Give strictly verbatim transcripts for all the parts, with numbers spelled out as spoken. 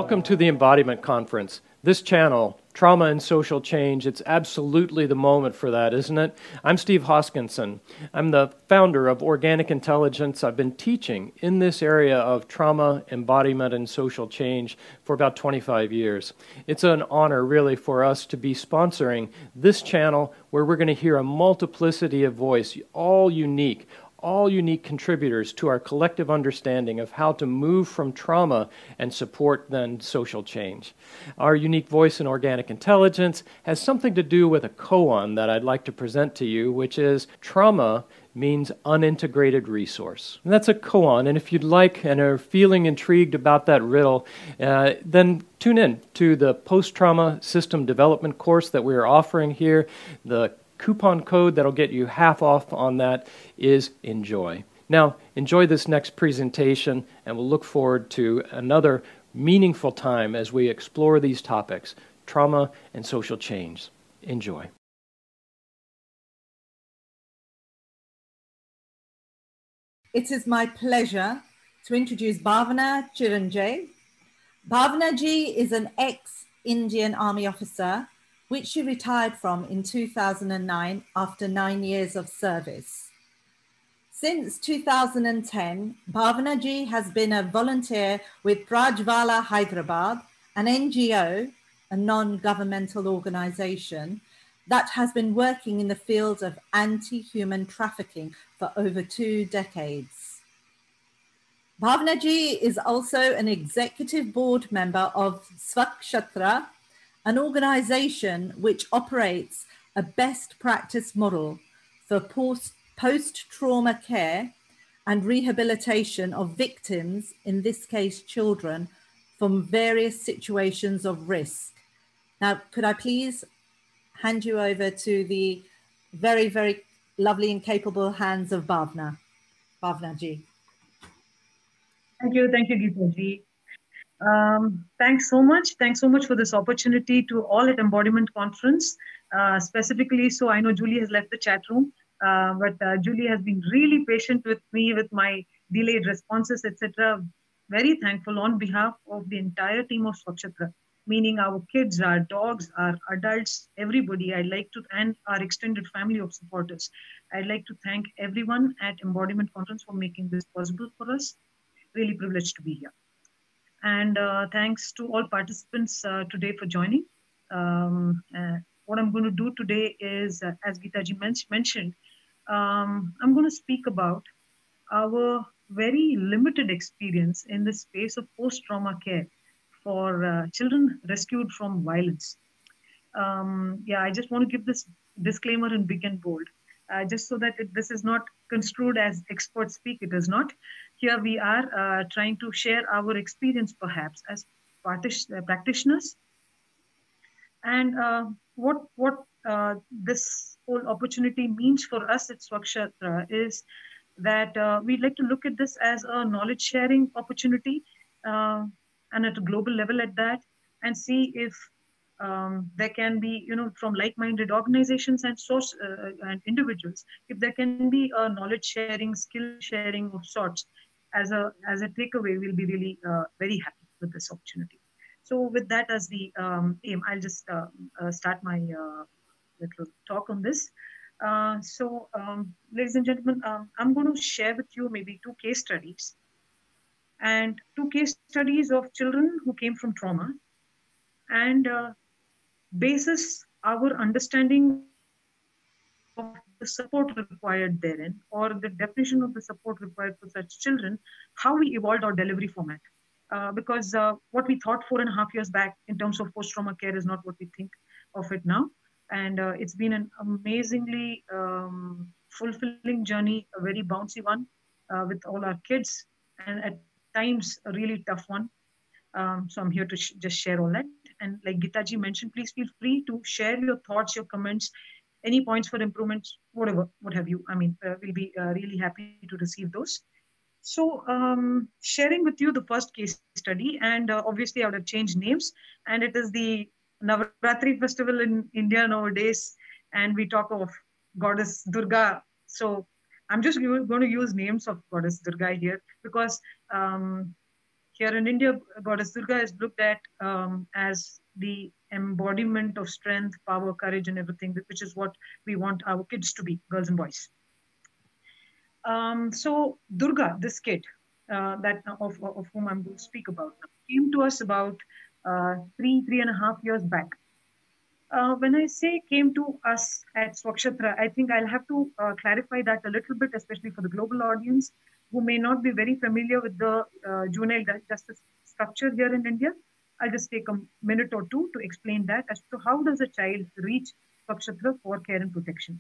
Welcome to the Embodiment Conference. This channel, Trauma and Social Change, it's absolutely the moment for that, isn't it? I'm Steve Hoskinson. I'm the founder of Organic Intelligence. I've been teaching in this area of trauma, embodiment, and social change for about twenty-five years. It's an honor, really, for us to be sponsoring this channel where we're going to hear a multiplicity of voice, all unique, all unique contributors to our collective understanding of how to move from trauma and support then social change. Our unique voice in Organic Intelligence has something to do with a koan that I'd like to present to you, which is trauma means unintegrated resource. And that's a koan, and if you'd like and are feeling intrigued about that riddle, uh, then tune in to the Post-Trauma System Development course that we're offering here. The coupon code that'll get you half off on that is ENJOY. Now, enjoy this next presentation, and we'll look forward to another meaningful time as we explore these topics, trauma and social change. Enjoy. It is my pleasure to introduce Bhavana Chiranjay. Bhavana ji is an ex-Indian Army officer which she retired from in two thousand nine after nine years of service. Since two thousand ten, Bhavana ji has been a volunteer with Prajwala Hyderabad, an N G O, a non-governmental organization that has been working in the field of anti-human trafficking for over two decades. Bhavana ji is also an executive board member of Swakshatra, an organization which operates a best practice model for post, post-trauma care and rehabilitation of victims, in this case children, from various situations of risk. Now, could I please hand you over to the very, very lovely and capable hands of Bhavana. Bhavana ji. Thank you, thank you, Geeta ji. Um, thanks so much. Thanks so much for this opportunity to all at Embodiment Conference. Uh, specifically, so I know Julie has left the chat room, uh, but uh, Julie has been really patient with me with my delayed responses, et cetera. Very thankful on behalf of the entire team of Swakshatra, meaning our kids, our dogs, our adults, everybody. I'd like to, and our extended family of supporters. I'd like to thank everyone at Embodiment Conference for making this possible for us. Really privileged to be here. And uh, thanks to all participants uh, today for joining. Um, uh, what I'm going to do today is, uh, as Geeta ji men mentioned, um, I'm going to speak about our very limited experience in the space of post-trauma care for uh, children rescued from violence. Um, yeah, I just want to give this disclaimer in big and bold, uh, just so that it, this is not construed as expert speak. It is not. Here we are uh, trying to share our experience, perhaps, as uh, practitioners. And uh, what, what uh, this whole opportunity means for us at Swakshatra is that uh, we'd like to look at this as a knowledge sharing opportunity, uh, and at a global level at that, and see if um, there can be, you know, from like-minded organizations and source uh, and individuals, if there can be a knowledge sharing, skill sharing of sorts. As a, as a takeaway, we'll be really uh, very happy with this opportunity. So with that as the um, aim, I'll just uh, uh, start my uh, little talk on this. Uh, so, um, ladies and gentlemen, um, I'm going to share with you maybe two case studies, and two case studies of children who came from trauma, and uh, basis our understanding of the support required therein, or the definition of the support required for such children, how we evolved our delivery format. Uh, because uh, what we thought four and a half years back in terms of post-trauma care is not what we think of it now. And uh, it's been an amazingly um, fulfilling journey, a very bouncy one uh, with all our kids, and at times a really tough one. Um, so I'm here to sh just share all that. And like Geeta ji mentioned, please feel free to share your thoughts, your comments, any points for improvements, whatever, what have you. I mean, uh, we'll be uh, really happy to receive those. So um, sharing with you the first case study, and uh, obviously I would have changed names, and it is the Navaratri festival in India nowadays, and we talk of Goddess Durga. So I'm just going to use names of Goddess Durga here, because um, here in India, Goddess Durga is looked at um, as the embodiment of strength, power, courage, and everything, which is what we want our kids to be, girls and boys. Um, so Durga, this kid uh, that of, of whom I'm going to speak about, came to us about uh, three, three and a half years back. Uh, when I say came to us at Swakshatra, I think I'll have to uh, clarify that a little bit, especially for the global audience who may not be very familiar with the uh, juvenile justice structure here in India. I'll just take a minute or two to explain that as to how does a child reach Swakshatra for care and protection.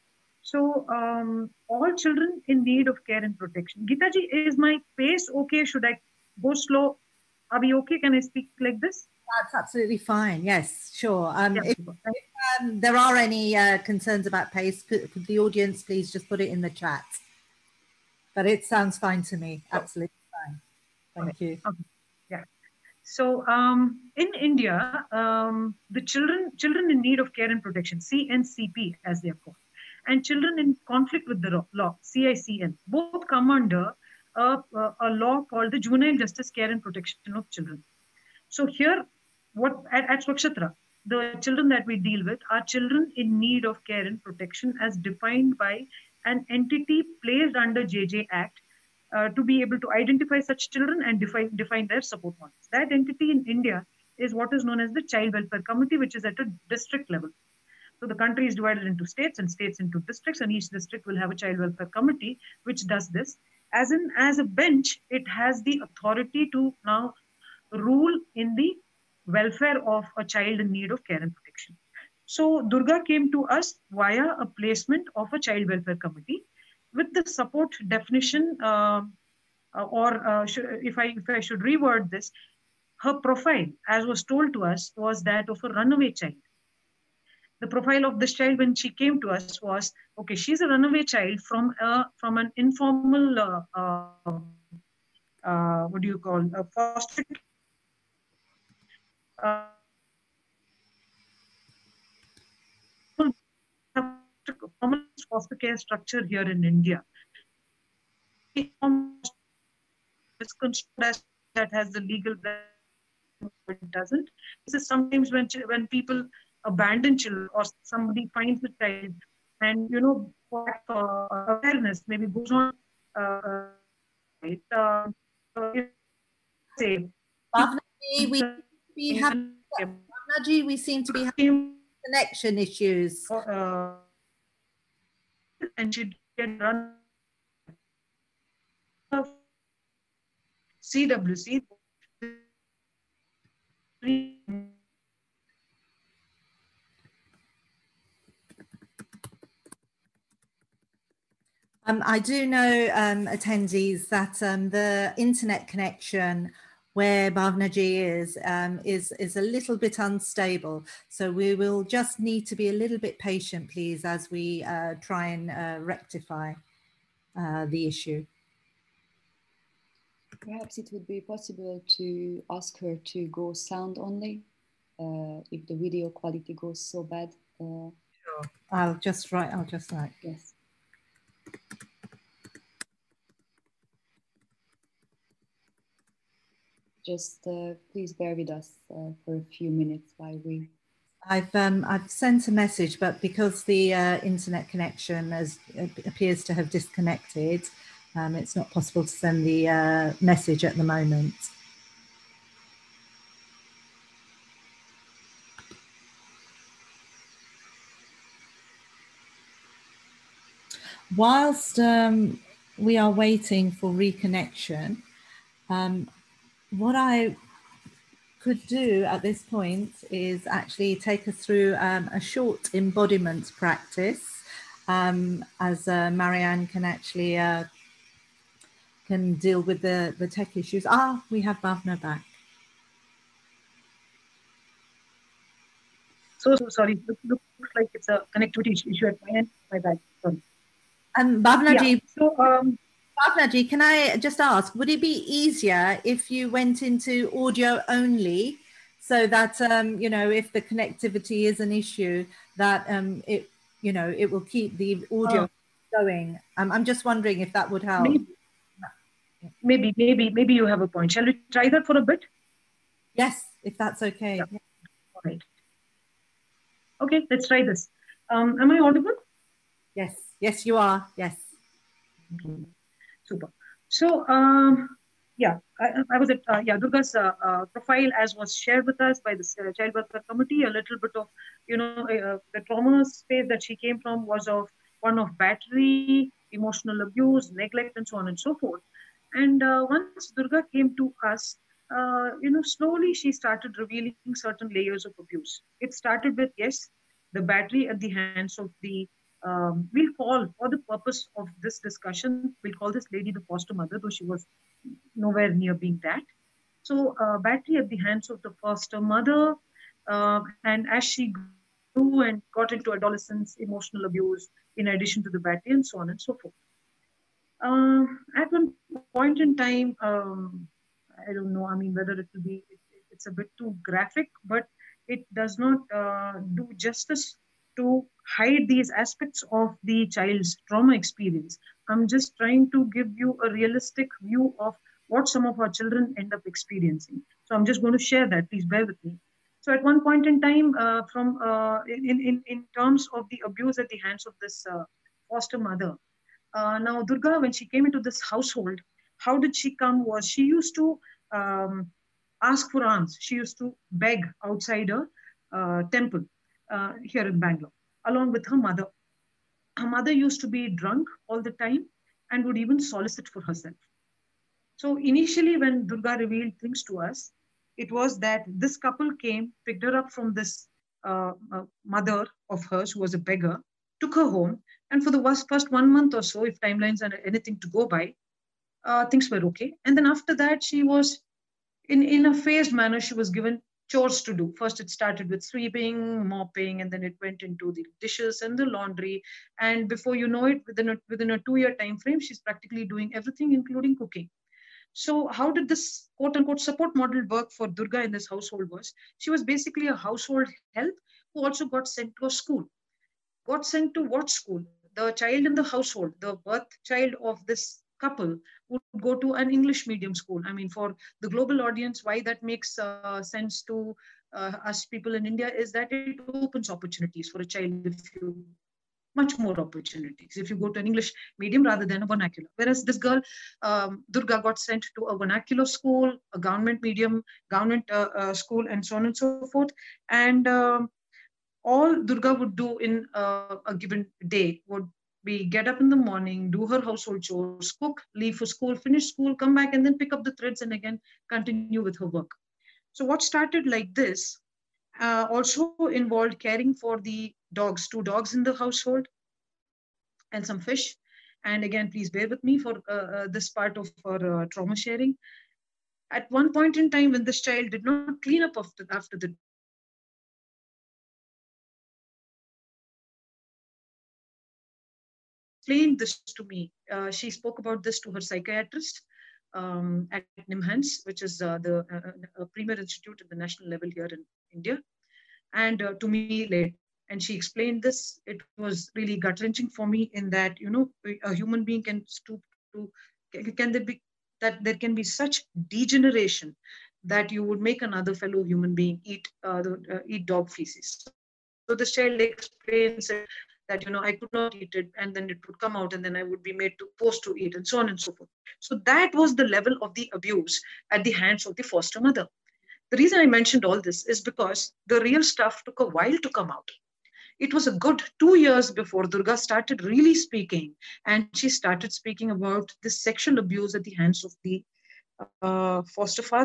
So um, all children in need of care and protection. Geetaji, is my pace okay? Should I go slow? Are we okay? Can I speak like this? That's absolutely fine. Yes, sure. Um, Yeah, if, if um, there are any uh, concerns about pace, could, could the audience please just put it in the chat? But it sounds fine to me. Absolutely fine. Thank okay. you. Okay. Yeah. So um, in India, um, the children children in need of care and protection, C N C P as they are called, and children in conflict with the law, C I C N, both come under a, a, a law called the Juvenile Justice Care and Protection of Children. So here, what at, at Swakshatra, the children that we deal with are children in need of care and protection as defined by an entity placed under J J Act uh, to be able to identify such children and define, define their support models. That entity in India is what is known as the Child Welfare Committee, which is at a district level. So the country is divided into states and states into districts, and each district will have a Child Welfare Committee, which does this. As in, as a bench, it has the authority to now rule in the welfare of a child in need of care and protection. So Durga came to us via a placement of a child welfare committee with the support definition, uh, or uh, if I if I should reword this, her profile, as was told to us, was that of a runaway child. The profile of this child when she came to us was, okay, she's a runaway child from a from an informal uh, uh, uh, what do you call a foster uh, foster care structure here in India. Misconstrued as that has the legal, it doesn't. This is sometimes when when people abandon children or somebody finds a child and, you know, for uh, awareness maybe goes on. Uh, right, uh, say, Bhavnaji, we, we have Bhavnaji, we seem to be having connection issues. Uh, and she can run C W C. Um, I do know, um, attendees, that um, the internet connection where Bhavnaji is, um, is, is a little bit unstable. So we will just need to be a little bit patient, please, as we uh, try and uh, rectify uh, the issue. Perhaps it would be possible to ask her to go sound only uh, if the video quality goes so bad. Uh, sure. I'll just write, I'll just write. Yes. Just uh, please bear with us uh, for a few minutes while we... I've, um, I've sent a message, but because the uh, internet connection has, uh, appears to have disconnected, um, it's not possible to send the uh, message at the moment. Whilst um, we are waiting for reconnection, um, what I could do at this point is actually take us through um, a short embodiment practice, um, as uh, Marianne can actually uh, can deal with the, the tech issues. Ah, we have Bhavna back. So, so sorry, it looks like it's a connectivity issue at my end. My bad, sorry. Um, Bhavnaji, yeah. so, um, Bhavnaji, can I just ask, would it be easier if you went into audio only, so that, um, you know, if the connectivity is an issue, that um, it, you know, it will keep the audio uh, going? Um, I'm just wondering if that would help. Maybe. maybe, maybe, maybe you have a point. Shall we try that for a bit? Yes, if that's okay. Yeah. All right. Okay, let's try this. Um, am I audible? Yes, yes, you are. Yes. Super. So, um, yeah, I, I was at uh, yeah Durga's uh, uh, profile as was shared with us by the uh, Child Welfare Committee. A little bit of you know uh, the trauma space that she came from was of one of battery, emotional abuse, neglect, and so on and so forth. And uh, once Durga came to us, uh, you know, slowly she started revealing certain layers of abuse. It started with yes, the battery at the hands of the um, we'll call for the purpose of this discussion, we'll call this lady the foster mother, though she was nowhere near being that. So, uh, battery at the hands of the foster mother, uh, and as she grew and got into adolescence, emotional abuse, in addition to the battery, and so on and so forth. Uh, at one point in time, um, I don't know, I mean, whether it will be, it, it's a bit too graphic, but it does not uh, do justice to hide these aspects of the child's trauma experience. I'm just trying to give you a realistic view of what some of our children end up experiencing. So I'm just going to share that. Please bear with me. So at one point in time, uh, from uh, in, in in terms of the abuse at the hands of this uh, foster mother, uh, now, Durga, when she came into this household, how did she come? Was she used to um, ask for alms? She used to beg outside a uh, temple uh, here in Bangalore, along with her mother. Her mother used to be drunk all the time and would even solicit for herself. So initially, when Durga revealed things to us, it was that this couple came, picked her up from this uh, uh, mother of hers who was a beggar, took her home, and for the first one month or so, if timelines are anything to go by, uh, things were okay. And then after that, she was in in a phased manner. She was given chores to do. First, it started with sweeping, mopping, and then it went into the dishes and the laundry. And before you know it, within a, within a two-year time frame, she's practically doing everything, including cooking. So how did this quote unquote support model work for Durga in this household was she was basically a household help who also got sent to a school. Got sent to what school? The child in the household, the birth child of this couple would go to an English medium school. I mean, for the global audience, why that makes uh, sense to uh, us people in India is that it opens opportunities for a child if you much more opportunities if you go to an English medium rather than a vernacular. Whereas this girl, um, Durga, got sent to a vernacular school, a government medium, government uh, uh, school, and so on and so forth. And um, all Durga would do in uh, a given day would be get up in the morning, do her household chores, cook, leave for school, finish school, come back, and then pick up the threads and again continue with her work. So what started like this uh, also involved caring for the dogs, two dogs in the household, and some fish. And again, please bear with me for uh, uh, this part of our uh, trauma sharing. At one point in time, when this child did not clean up after, after the dogs, she explained this to me. Uh, she spoke about this to her psychiatrist. Uh, she explained this to me. Uh, she spoke about this to her psychiatrist um, at NIMHANS, which is uh, the uh, uh, premier institute at the national level here in India, and uh, to me later. And she explained this. It was really gut wrenching for me in that, you know, a human being can stoop to, can, can there be, that there can be such degeneration that you would make another fellow human being eat uh, the, uh, eat dog feces. So this child explains it that, you know, I could not eat it and then it would come out and then I would be made to forced to eat and so on and so forth. So that was the level of the abuse at the hands of the foster mother. The reason I mentioned all this is because the real stuff took a while to come out. It was a good two years before Durga started really speaking, and she started speaking about this sexual abuse at the hands of the uh, foster father,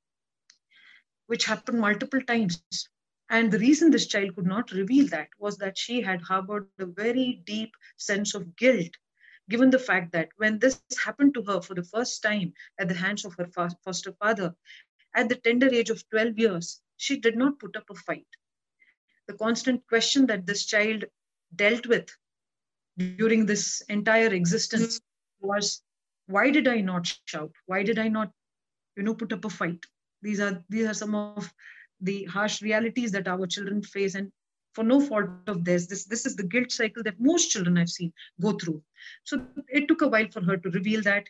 which happened multiple times. And the reason this child could not reveal that was that she had harbored a very deep sense of guilt, given the fact that when this happened to her for the first time at the hands of her foster father, at the tender age of twelve years, she did not put up a fight. The constant question that this child dealt with during this entire existence was, why did I not shout? Why did I not, you know, put up a fight? These are these are some of the harsh realities that our children face, and for no fault of theirs. This this is the guilt cycle that most children I've seen go through. So it took a while for her to reveal that.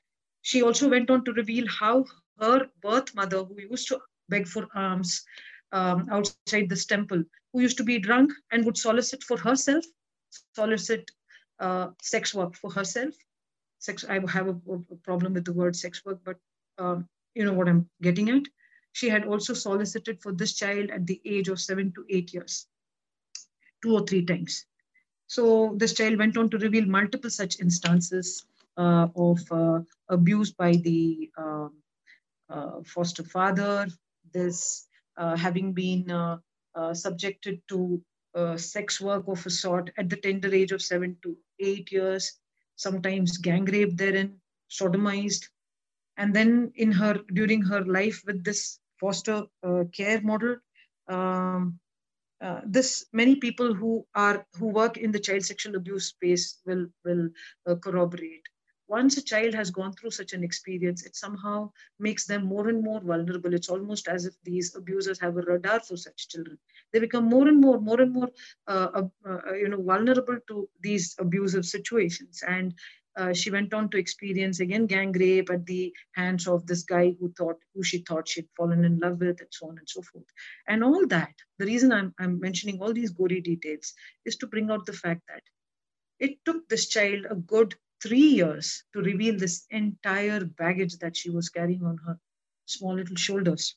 She also went on to reveal how her birth mother, who used to beg for alms um, outside this temple, who used to be drunk and would solicit for herself, solicit uh, sex work for herself. Sex, I have a, a problem with the word sex work, but um, you know what I'm getting at. She had also solicited for this child at the age of seven to eight years, two or three times. So this child went on to reveal multiple such instances uh, of uh, abuse by the uh, uh, foster father, this uh, having been uh, uh, subjected to uh, sex work of a sort at the tender age of seven to eight years, sometimes gang rape therein, sodomized. And then in her, during her life with this foster uh, care model, um, uh, this many people who are who work in the child sexual abuse space will will uh, corroborate. Once a child has gone through such an experience, it somehow makes them more and more vulnerable. It's almost as if these abusers have a radar for such children. They become more and more more and more uh, uh, uh, you know vulnerable to these abusive situations. And uh, she went on to experience again gang rape at the hands of this guy who thought who she thought she'd fallen in love with, and so on and so forth. And all that, the reason I'm, I'm mentioning all these gory details is to bring out the fact that it took this child a good three years to reveal this entire baggage that she was carrying on her small little shoulders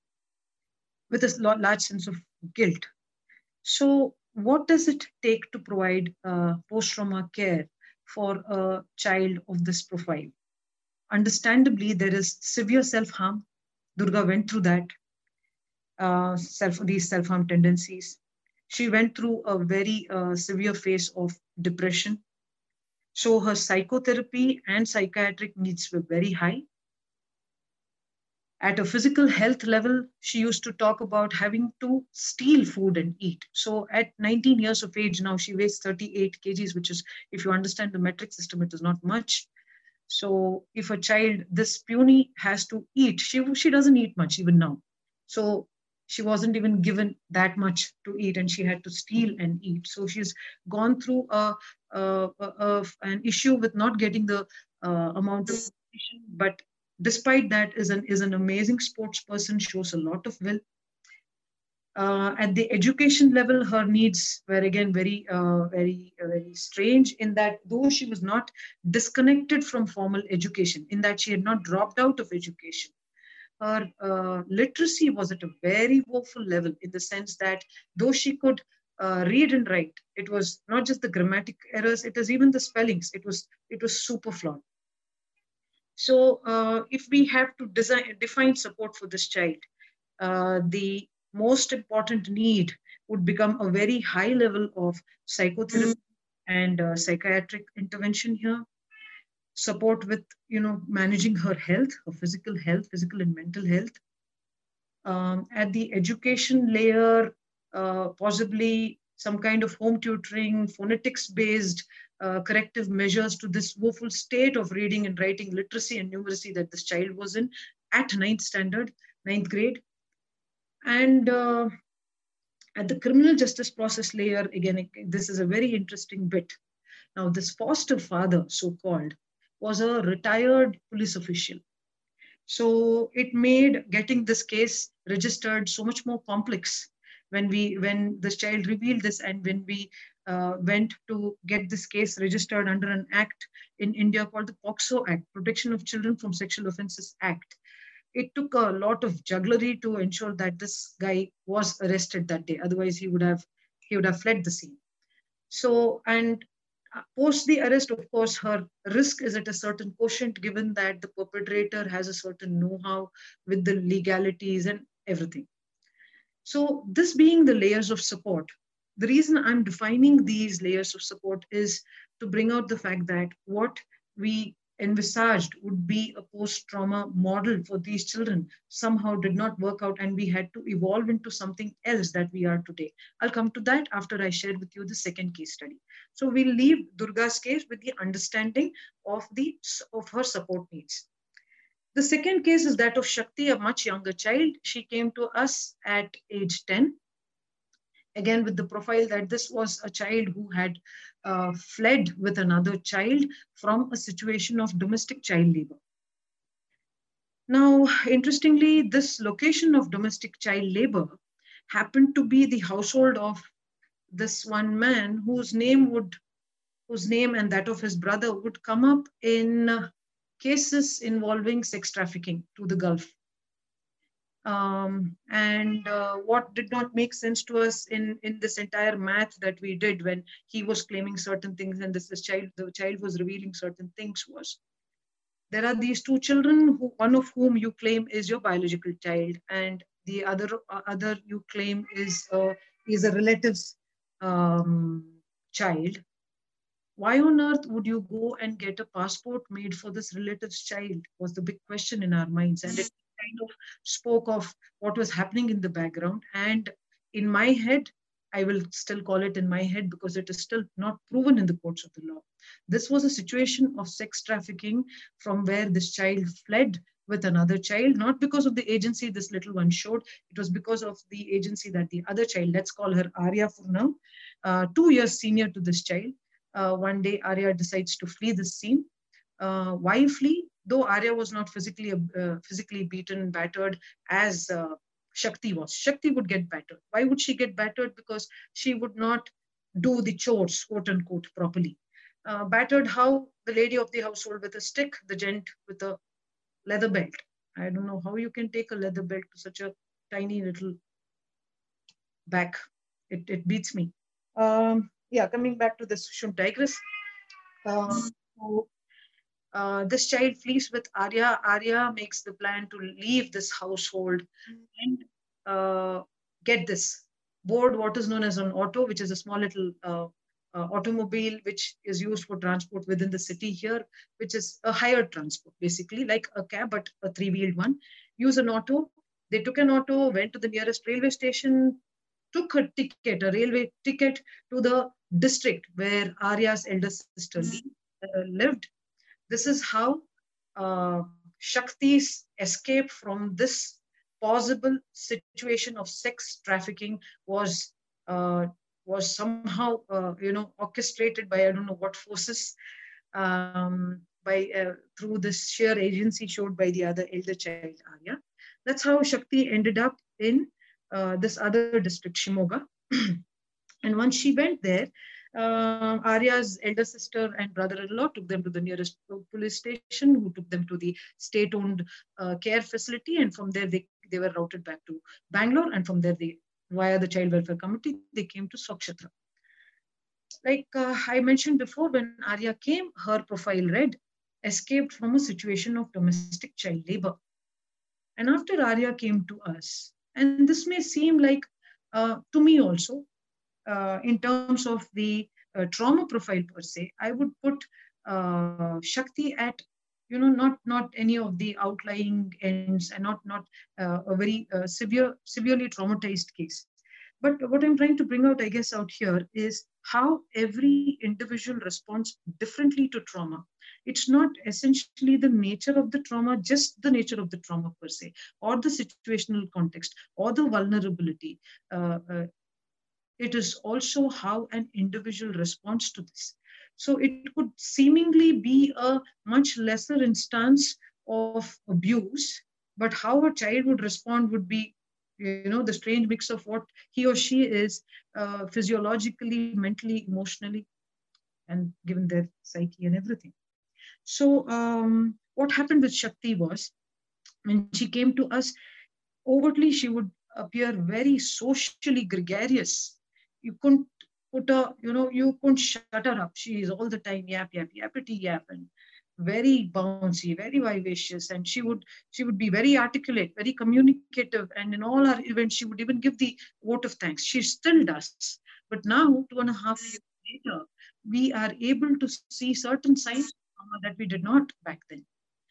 with a large sense of guilt. So what does it take to provide uh, post-trauma care for a child of this profile? Understandably, there is severe self-harm. Durga went through that, uh, self, these self-harm tendencies. She went through a very uh, severe phase of depression. So her psychotherapy and psychiatric needs were very high. At a physical health level, she used to talk about having to steal food and eat. So at nineteen years of age now, she weighs thirty-eight kilograms, which is, if you understand the metric system, it is not much. So if a child this puny has to eat, she, she doesn't eat much even now. So she wasn't even given that much to eat, and she had to steal and eat. So she's gone through a, a, a, a an issue with not getting the uh, amount of nutrition, but despite that is an is an amazing sports person, shows a lot of will. Uh, at the education level, her needs were again very, uh, very, uh, very strange in that though she was not disconnected from formal education, in that she had not dropped out of education, her uh, literacy was at a very woeful level in the sense that though she could uh, read and write, it was not just the grammatic errors, it was even the spellings. It was it was super flawed. So uh, if we have to design, define support for this child, uh, the most important need would become a very high level of psychotherapy and uh, psychiatric intervention here. Support with, you know, managing her health, her physical health, physical and mental health. Um, at the education layer, uh, possibly some kind of home tutoring, phonetics-based uh, corrective measures to this woeful state of reading and writing literacy and numeracy that this child was in at ninth standard, ninth grade. And uh, at the criminal justice process layer, again, this is a very interesting bit. Now, this foster father, so-called, was a retired police official. So it made getting this case registered so much more complex when we when this child revealed this, and when we uh, went to get this case registered under an act in India called the POCSO Act, Protection of Children from Sexual Offences Act. It took a lot of jugglery to ensure that this guy was arrested that day. Otherwise, he would have he would have fled the scene. So, and post the arrest, of course, her risk is at a certain quotient, given that the perpetrator has a certain know-how with the legalities and everything. So this being the layers of support, the reason I'm defining these layers of support is to bring out the fact that what we envisaged would be a post-trauma model for these children somehow did not work out, and we had to evolve into something else that we are today. I'll come to that after I share with you the second case study. So we'll leave Durga's case with the understanding of, the, of her support needs. The second case is that of Shakti, a much younger child. She came to us at age ten. Again, with the profile that this was a child who had uh, fled with another child from a situation of domestic child labor. Now, interestingly, this location of domestic child labor happened to be the household of this one man whose name would, whose name and that of his brother would come up in uh, cases involving sex trafficking to the Gulf. Um, and uh, what did not make sense to us in, in this entire math that we did when he was claiming certain things and this, this child, the child was revealing certain things was, there are these two children, who, one of whom you claim is your biological child, and the other uh, other you claim is uh, is a relative's um, child. Why on earth would you go and get a passport made for this relative's child? Was the big question in our minds, and it kind of spoke of what was happening in the background. And in my head, I will still call it in my head because it is still not proven in the courts of the law. This was a situation of sex trafficking from where this child fled with another child, not because of the agency this little one showed. It was because of the agency that the other child, let's call her Arya for now, uh, two years senior to this child. Uh, one day, Arya decides to flee this scene. Uh, why flee? Though Arya was not physically uh, physically beaten, battered as uh, Shakti was. Shakti would get battered. Why would she get battered? Because she would not do the chores, quote unquote, properly. Uh, battered how? The lady of the household with a stick, the gent with a leather belt. I don't know how you can take a leather belt to such a tiny little back. It, it beats me. Um, yeah, coming back to this, shouldn't digress. Um, so, uh, this child flees with Arya. Arya makes the plan to leave this household and uh, get this, board what is known as an auto, which is a small little uh, uh, automobile which is used for transport within the city here, which is a hired transport, basically like a cab, but a three-wheeled one. Use an auto. They took an auto, went to the nearest railway station, took a ticket, a railway ticket to the district where Arya's elder sister uh, lived. This is how uh, Shakti's escape from this possible situation of sex trafficking was uh, was somehow uh, you know orchestrated by I don't know what forces um, by uh, through this sheer agency showed by the other elder child Arya. That's how Shakti ended up in uh, this other district, Shimoga. And once she went there, uh, Arya's elder sister and brother-in-law took them to the nearest police station, who took them to the state-owned uh, care facility. And from there, they, they were routed back to Bangalore. And from there, they, via the Child Welfare Committee, they came to Swakshetra. Like uh, I mentioned before, when Arya came, her profile read, escaped from a situation of domestic child labor. And after Arya came to us, and this may seem like, uh, to me also, uh, in terms of the uh, trauma profile per se, I would put uh, Shakti at, you know, not not any of the outlying ends and not not uh, a very uh, severe, severely traumatized case. But what I'm trying to bring out, I guess, out here is how every individual responds differently to trauma. It's not essentially the nature of the trauma, just the nature of the trauma per se, or the situational context, or the vulnerability. Uh, uh, it is also how an individual responds to this. So it could seemingly be a much lesser instance of abuse, but how a child would respond would be, you know, the strange mix of what he or she is uh, physiologically, mentally, emotionally, and given their psyche and everything. So um, what happened with Shakti was, when she came to us, overtly she would appear very socially gregarious. You couldn't put a, you know, you couldn't shut her up. She is all the time yap, yap, yappity yap, and very bouncy, very vivacious, and she would she would be very articulate, very communicative, and in all our events she would even give the vote of thanks. She still does. But now, two and a half years later, we are able to see certain signs of trauma that we did not back then.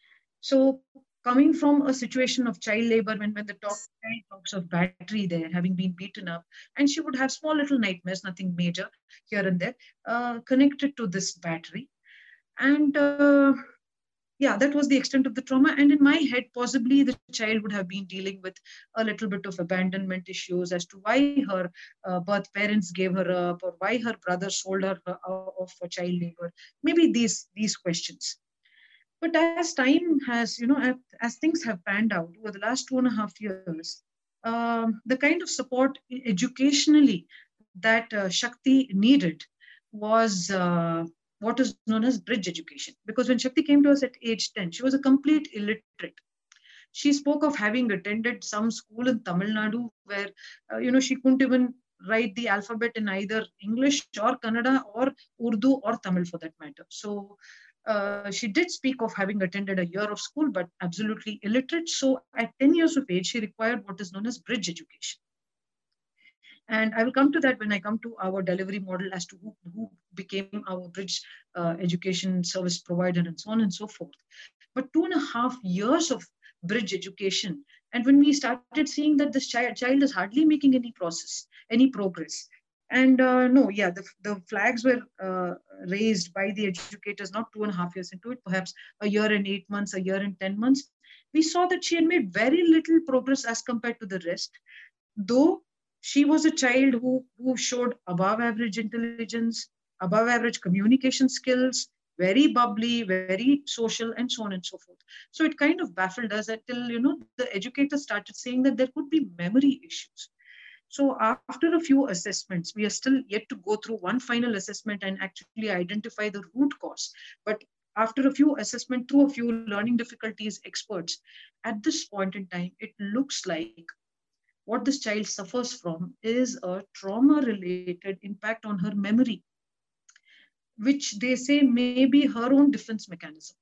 So coming from a situation of child labor, when, when the talk, child talks of battery there, having been beaten up, and she would have small little nightmares, nothing major here and there, uh, connected to this battery. And uh, yeah, that was the extent of the trauma. And in my head, possibly the child would have been dealing with a little bit of abandonment issues as to why her uh, birth parents gave her up, or why her brother sold her uh, off for child labor. Maybe these, these questions. But as time has, you know, as, as things have panned out over the last two and a half years, um, the kind of support educationally that uh, Shakti needed was uh, what is known as bridge education. Because when Shakti came to us at age ten, she was a complete illiterate. She spoke of having attended some school in Tamil Nadu where, uh, you know, she couldn't even write the alphabet in either English or Kannada or Urdu or Tamil for that matter. So uh, she did speak of having attended a year of school, but absolutely illiterate. So at ten years of age, she required what is known as bridge education. And I will come to that when I come to our delivery model as to who, who became our bridge uh, education service provider and so on and so forth. But two and a half years of bridge education. And when we started seeing that this child, child is hardly making any process, any progress. And uh, no, yeah, the, the flags were uh, raised by the educators, not two and a half years into it, perhaps a year and eight months, a year and ten months. We saw that she had made very little progress as compared to the rest, though she was a child who, who showed above average intelligence, above average communication skills, very bubbly, very social, and so on and so forth. So it kind of baffled us until, you know, the educators started saying that there could be memory issues. So after a few assessments, we are still yet to go through one final assessment and actually identify the root cause. But after a few assessment, through a few learning difficulties experts, at this point in time, it looks like what this child suffers from is a trauma-related impact on her memory, which they say may be her own defense mechanism.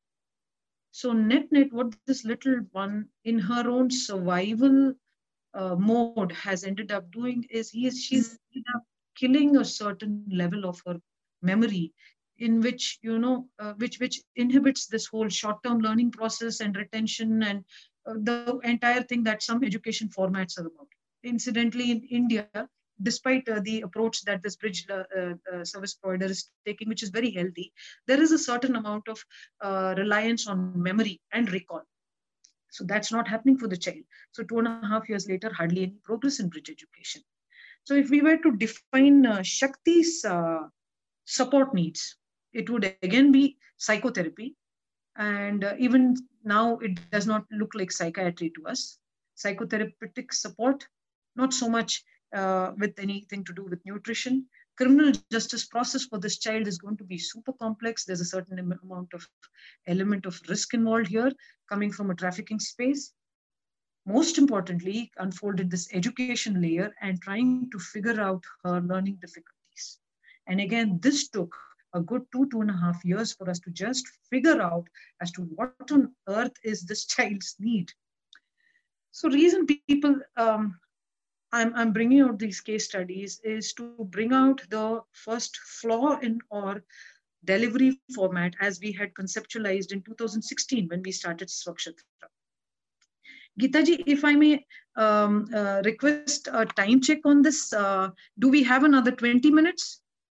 So net-net, what this little one in her own survival uh, mode has ended up doing is he is, she's ended up killing a certain level of her memory, in which, you know, uh, which, which inhibits this whole short-term learning process and retention and uh, the entire thing that some education formats are about. Incidentally, in India, despite uh, the approach that this bridge uh, uh, service provider is taking, which is very healthy, there is a certain amount of uh, reliance on memory and recall. So that's not happening for the child. So two and a half years later, hardly any progress in bridge education. So if we were to define uh, Shakti's uh, support needs, it would again be psychotherapy. And uh, even now, it does not look like psychiatry to us. Psychotherapeutic support, not so much uh, with anything to do with nutrition. Criminal justice process for this child is going to be super complex. There's a certain amount of element of risk involved here, coming from a trafficking space. Most importantly, unfolded this education layer and trying to figure out her learning difficulties. And again, this took a good two, two and a half years for us to just figure out as to what on earth is this child's need. So reason people, um, I'm, I'm bringing out these case studies is to bring out the first flaw in our delivery format as we had conceptualized in two thousand sixteen when we started Swakshatra. Geetaji, if I may um, uh, request a time check on this, uh, do we have another twenty minutes?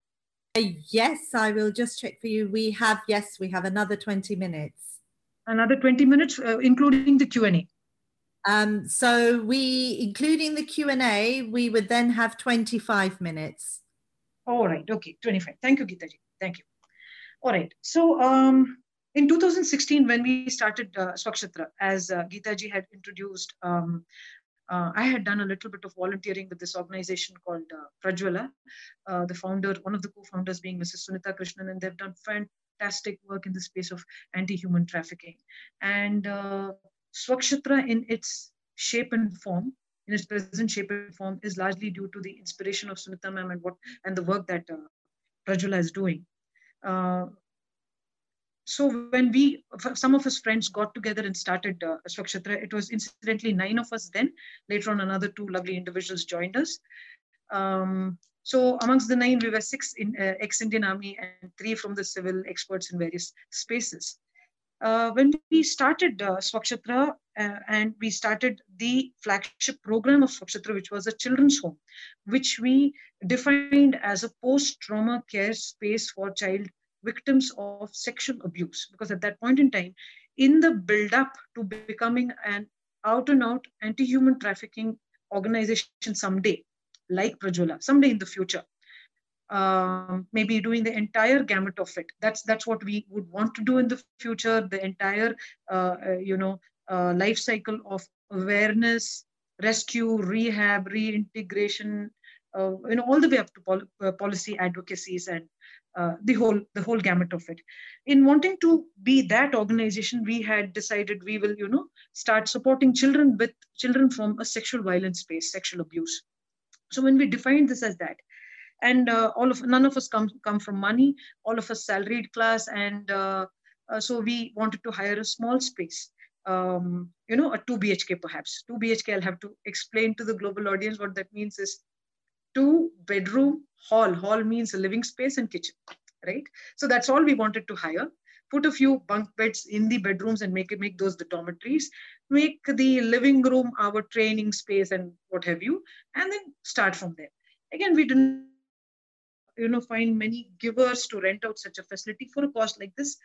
Yes, I will just check for you. We have, yes, we have another twenty minutes. Another twenty minutes, uh, including the Q and A. Um, so we, including the Q and A, we would then have twenty-five minutes. All right, okay, twenty-five. Thank you, Geetaji. Thank you. All right, so um, in two thousand sixteen, when we started uh, Swakshatra, as uh, Geetaji had introduced, um, uh, I had done a little bit of volunteering with this organization called uh, Prajwala. Uh, the founder, one of the co-founders being Missus Sunita Krishnan, and they've done fantastic work in the space of anti-human trafficking. And uh, Swakshatra in its shape and form, in its present shape and form, is largely due to the inspiration of Sunita ma'am and what and the work that uh, Prajwala is doing. Uh, so when we, some of his friends got together and started uh, Swakshatra, it was incidentally nine of us then. Later on, another two lovely individuals joined us. Um, so amongst the nine, we were six in uh, ex-Indian Army and three from the civil experts in various spaces. Uh, when we started uh, Swakshatra uh, and we started the flagship program of Swakshatra, which was a children's home, which we defined as a post-trauma care space for child victims of sexual abuse. Because at that point in time, in the build-up to becoming an out-and-out anti-human trafficking organization someday, like Prajwala, someday in the future, um, maybe doing the entire gamut of it. That's that's what we would want to do in the future. The entire, uh, uh, you know, uh, life cycle of awareness, rescue, rehab, reintegration, uh, you know, all the way up to pol uh, policy advocacies and uh, the whole the whole gamut of it. In wanting to be that organization, we had decided we will, you know, start supporting children with children from a sexual violence space, sexual abuse. So when we defined this as that, and uh, all of none of us come come from money, all of us salaried class, and uh, uh, so we wanted to hire a small space, um, you know, a two B H K perhaps. two B H K, I'll have to explain to the global audience what that means is two bedroom hall. Hall means a living space and kitchen, right? So that's all we wanted to hire. Put a few bunk beds in the bedrooms and make it make those the dormitories, make the living room our training space and what have you, and then start from there. Again, we didn't, you know, find many givers to rent out such a facility for a cost like this.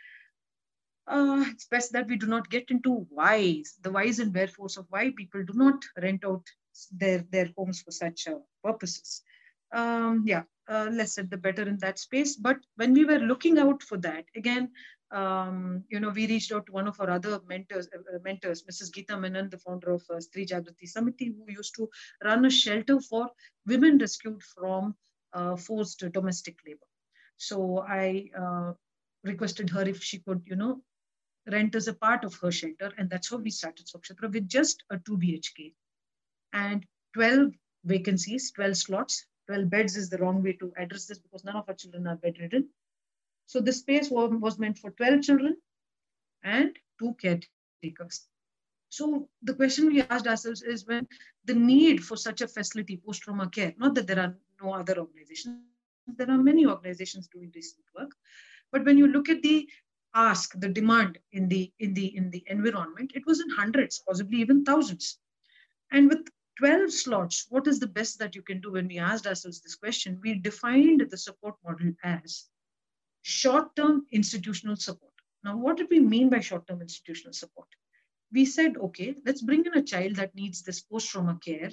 Uh, it's best that we do not get into whys, the whys and wherefores of why people do not rent out their, their homes for such uh, purposes. Um, yeah, uh, less said the better in that space. But when we were looking out for that, again, um, you know, we reached out to one of our other mentors, uh, mentors, Missus Geeta Menon, the founder of uh, Stree Jagrati Samiti, who used to run a shelter for women rescued from uh, forced domestic labor. So I uh, requested her if she could, you know, rent as a part of her shelter. And that's how we started Swakshetra with just a two B H K and twelve vacancies, twelve slots. twelve beds is the wrong way to address this because none of our children are bedridden. So the space was, was meant for twelve children and two caretakers. So the question we asked ourselves is, when the need for such a facility, post-trauma care, not that there are no other organizations, there are many organizations doing this work, but when you look at the ask, the demand in the in the in the environment, it was in hundreds, possibly even thousands. And with twelve slots, what is the best that you can do? When we asked ourselves this question, we defined the support model as short-term institutional support. Now, what did we mean by short-term institutional support? We said, okay, let's bring in a child that needs this post-trauma care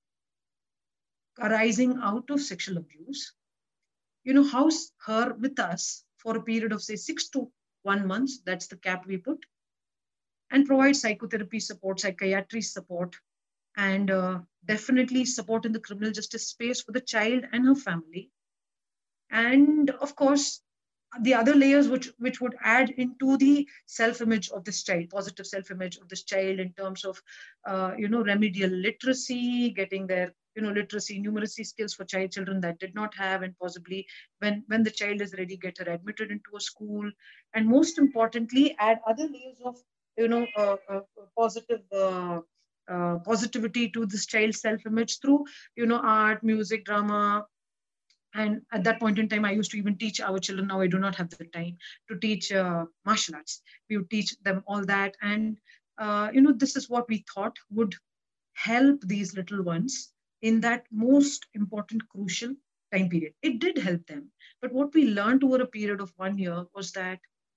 arising out of sexual abuse, you know, house her with us for a period of, say, six to one months. That's the cap we put. And provide psychotherapy support, psychiatry support, and uh, definitely support in the criminal justice space for the child and her family. And of course, the other layers which, which would add into the self-image of this child, positive self-image of this child in terms of, uh, you know, remedial literacy, getting their, you know, literacy, numeracy skills for child children that did not have, and possibly when, when the child is ready, get her admitted into a school. And most importantly, add other layers of, you know, uh, uh, positive uh, uh, positivity to this child's self-image through, you know, art, music, drama. And at that point in time, I used to even teach our children. Now I do not have the time to teach uh, martial arts. We would teach them all that. And, uh, you know, this is what we thought would help these little ones in that most important, crucial time period. It did help them. But what we learned over a period of one year was that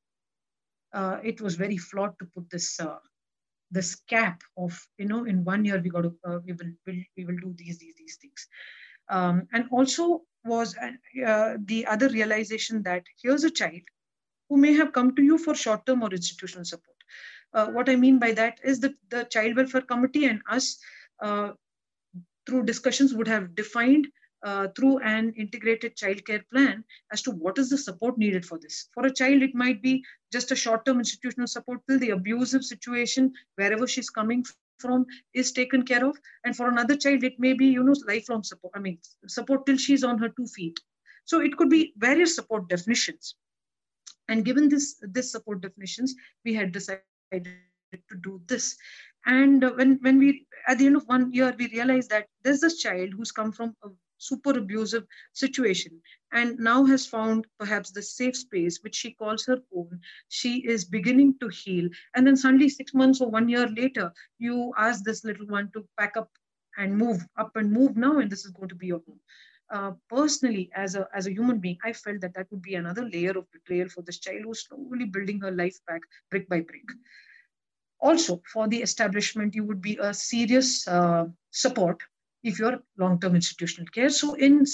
uh, it was very flawed to put this uh, this cap of, you know, in one year we got to, uh, we will, will we will do these these these things. Um, and also was uh, the other realization that here's a child who may have come to you for short-term or institutional support. Uh, what I mean by that is that the Child Welfare Committee and us, uh, through discussions, would have defined uh, through an integrated childcare plan as to what is the support needed for this. For a child, it might be just a short-term institutional support till the abusive situation, wherever she's coming from, is taken care of. And for another child, it may be, you know, lifelong support. I mean, support till she's on her two feet. So it could be various support definitions. And given this, this support definitions, we had decided to do this. And when, when we, at the end of one year, we realized that there's this child who's come from a super abusive situation and now has found perhaps the safe space which she calls her own. She is beginning to heal, and then suddenly six months or one year later you ask this little one to pack up and move up and move now, and this is going to be your home. Uh, personally, as a as a human being, I felt that that would be another layer of betrayal for this child who's slowly building her life back brick by brick. Also, for the establishment, you would be a serious uh, support if you're long-term institutional care. So in sep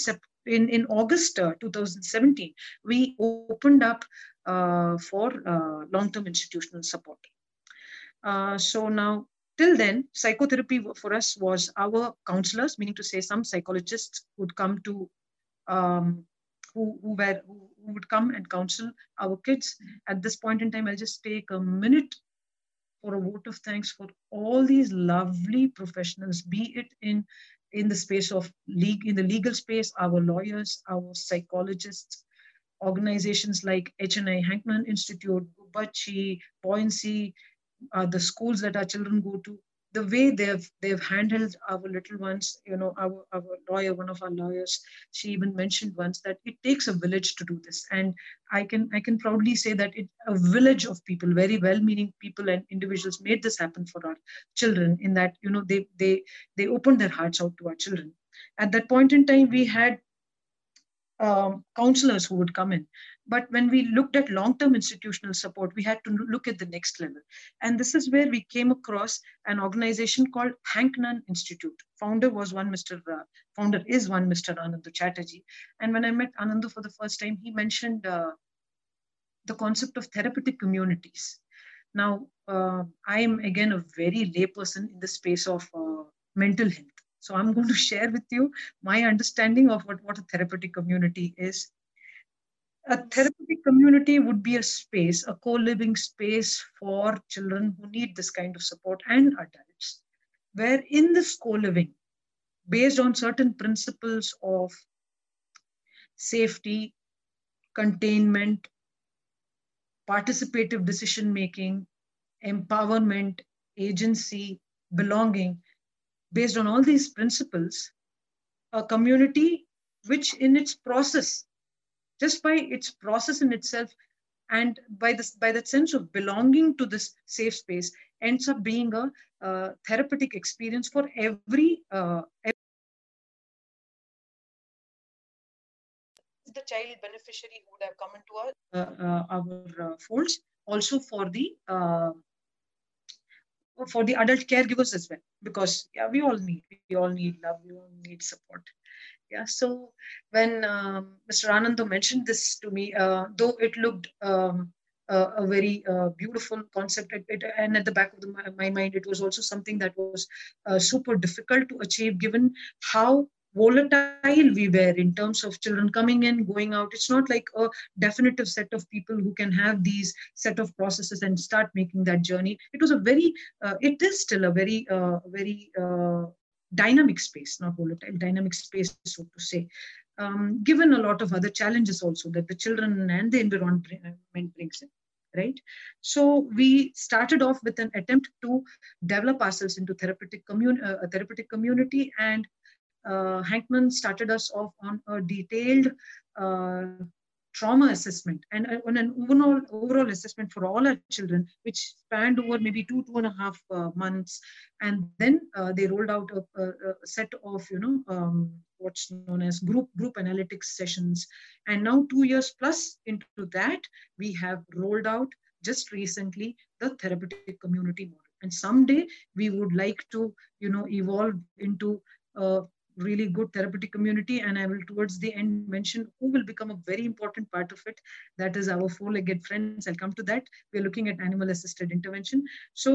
in, in August uh, two thousand seventeen, we opened up uh, for uh, long-term institutional support. Uh, so now, till then, psychotherapy for us was our counselors, meaning to say some psychologists would come to, um, who, who, were, who would come and counsel our kids. At this point in time, I'll just take a minute for a vote of thanks for all these lovely professionals, be it in, in the space of league, in the legal space, our lawyers, our psychologists, organizations like H N I Hankman Institute, Gubbacchi, Buoyancy, uh, the schools that our children go to, the way they've they've handled our little ones. You know, our, our lawyer, one of our lawyers, she even mentioned once that it takes a village to do this. And I can I can proudly say that it, a village of people, very well-meaning people and individuals made this happen for our children, in that, you know, they they they opened their hearts out to our children. At that point in time, we had Um, counselors who would come in. But when we looked at long-term institutional support, we had to look at the next level. And this is where we came across an organization called Hankman Institute. Founder was one Mister Uh, founder is one Mister Anandu Chatterjee. And when I met Anandu for the first time, he mentioned uh, the concept of therapeutic communities. Now, uh, I am again a very layperson in the space of uh, mental health. So I'm going to share with you my understanding of what, what a therapeutic community is. A therapeutic community would be a space, a co-living space for children who need this kind of support, and adults, where in this co-living, based on certain principles of safety, containment, participative decision-making, empowerment, agency, belonging, based on all these principles, a community which in its process, just by its process in itself, and by this, by that sense of belonging to this safe space, ends up being a uh, therapeutic experience for every, uh, every the child beneficiary who would have come into our, uh, uh, our uh, folds, also for the uh, for the adult caregivers as well, because yeah, we all need, we all need love, we all need support. Yeah, so when um, Mister Anandu mentioned this to me, uh, though it looked um, uh, a very uh, beautiful concept, it, it, and at the back of the, my, my mind, it was also something that was uh, super difficult to achieve, given how volatile we were in terms of children coming in, going out. It's not like a definitive set of people who can have these set of processes and start making that journey. It was a very, uh, it is still a very, uh, very uh, dynamic space, not volatile, dynamic space, so to say, um, given a lot of other challenges also that the children and the environment brings in, right? So we started off with an attempt to develop ourselves into therapeutic commun uh, a therapeutic community, and uh, Hankman started us off on a detailed uh, trauma assessment, and on an overall overall assessment for all our children, which spanned over maybe two two and a half uh, months, and then uh, they rolled out a, a, a set of, you know, um, what's known as group group analytics sessions, and now two years plus into that, we have rolled out just recently the therapeutic community model, and someday we would like to, you know, evolve into a really good therapeutic community. And I will towards the end mention who will become a very important part of it. That is our four-legged friends. I'll come to that. We're looking at animal assisted intervention. So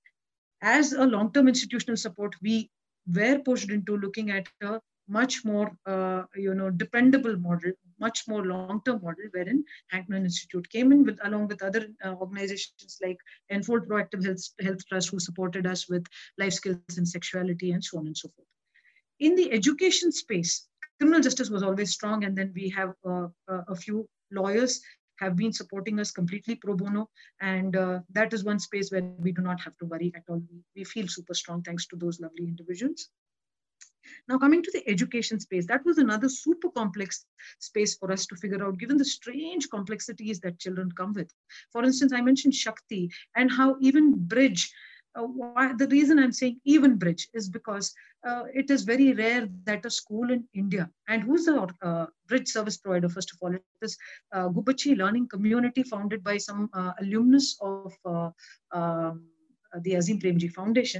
as a long-term institutional support, we were pushed into looking at a much more, uh, you know, dependable model, much more long-term model, wherein Hankman Institute came in with, along with other uh, organizations like Enfold Proactive Health, Health Trust, who supported us with life skills and sexuality and so on and so forth. In the education space, criminal justice was always strong, and then we have uh, uh, a few lawyers have been supporting us completely pro bono, and uh, that is one space where we do not have to worry at all. We, we feel super strong thanks to those lovely individuals. Now, coming to the education space, that was another super complex space for us to figure out, given the strange complexities that children come with. For instance, I mentioned Shakti, and how even Bridge, Uh, why, the reason I'm saying even Bridge is because uh, it is very rare that a school in India, and who's the uh, Bridge service provider, first of all, it is uh, Gubbacchi Learning Community, founded by some uh, alumnus of uh, um, the Azim Premji Foundation.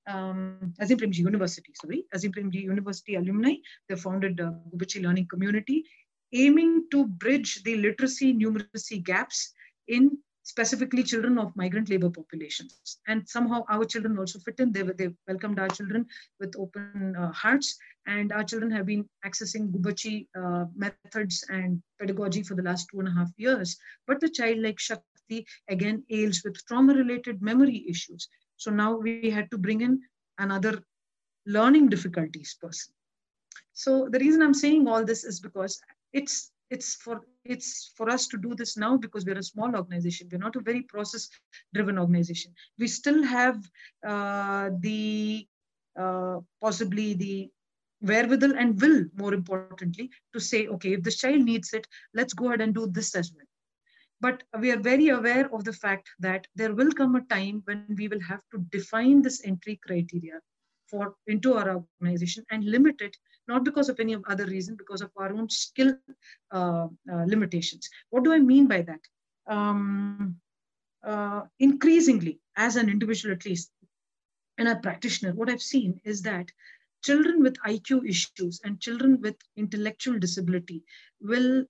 um, Azim Premji University, sorry, Azim Premji University alumni. They founded uh, Gubachi Learning Community, aiming to bridge the literacy numeracy gaps in specifically children of migrant labor populations. And somehow our children also fit in. They, they welcomed our children with open uh, hearts. And our children have been accessing Gubachi uh, methods and pedagogy for the last two and a half years. But the child like Shakti, again, ails with trauma-related memory issues. So now we had to bring in another learning difficulties person. So the reason I'm saying all this is because it's it's for it's for us to do this now because we're a small organization. We're not a very process-driven organization. We still have uh, the uh, possibly the wherewithal and will, more importantly, to say, okay, if this child needs it, let's go ahead and do this as well. But we are very aware of the fact that there will come a time when we will have to define this entry criteria for into our organization and limit it, not because of any other reason, because of our own skill uh, uh, limitations. What do I mean by that? Um, uh, increasingly, as an individual at least, and a practitioner, what I've seen is that children with I Q issues and children with intellectual disability will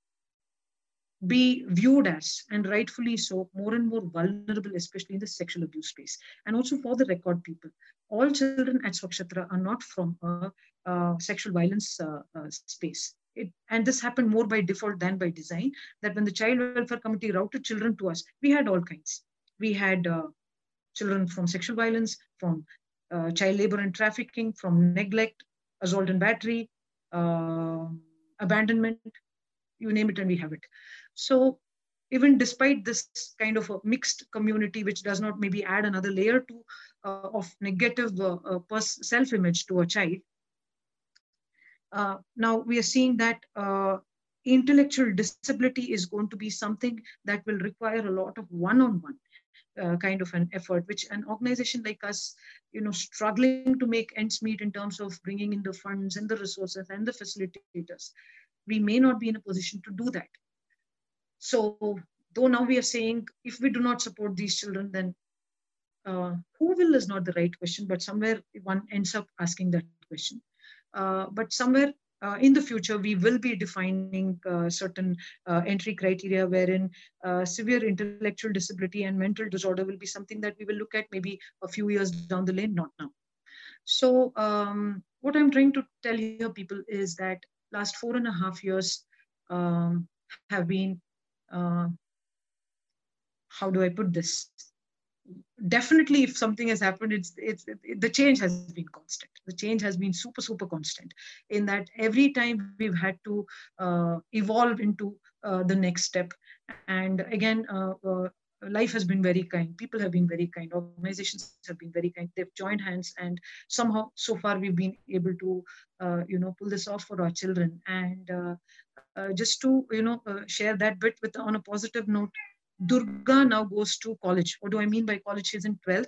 be viewed as, and rightfully so, more and more vulnerable, especially in the sexual abuse space. And also for the record, people, all children at Swakshatra are not from a, a sexual violence uh, uh, space. It, and this happened more by default than by design, that when the Child Welfare Committee routed children to us, we had all kinds. We had uh, children from sexual violence, from uh, child labor and trafficking, from neglect, assault and battery, uh, abandonment, you name it and we have it. So even despite this kind of a mixed community, which does not maybe add another layer to uh, of negative uh, uh, self-image to a child, uh, now we are seeing that uh, intellectual disability is going to be something that will require a lot of one-on-one uh, kind of an effort, which an organization like us, you know, struggling to make ends meet in terms of bringing in the funds and the resources and the facilitators, we may not be in a position to do that. So though now we are saying, if we do not support these children, then uh, who will is not the right question, but somewhere one ends up asking that question. Uh, but somewhere uh, in the future, we will be defining uh, certain uh, entry criteria wherein uh, severe intellectual disability and mental disorder will be something that we will look at maybe a few years down the lane, not now. So um, what I'm trying to tell you people is that last four and a half years um, have been, uh, how do I put this? Definitely, if something has happened, it's, it's it, the change has been constant. The change has been super, super constant in that every time we've had to uh, evolve into uh, the next step. And again, uh, uh, life has been very kind. People have been very kind. Organizations have been very kind. They've joined hands, and somehow, so far, we've been able to, uh, you know, pull this off for our children. And uh, uh, just to, you know, uh, share that bit with on a positive note, Durga now goes to college. What do I mean by college? She's in twelfth.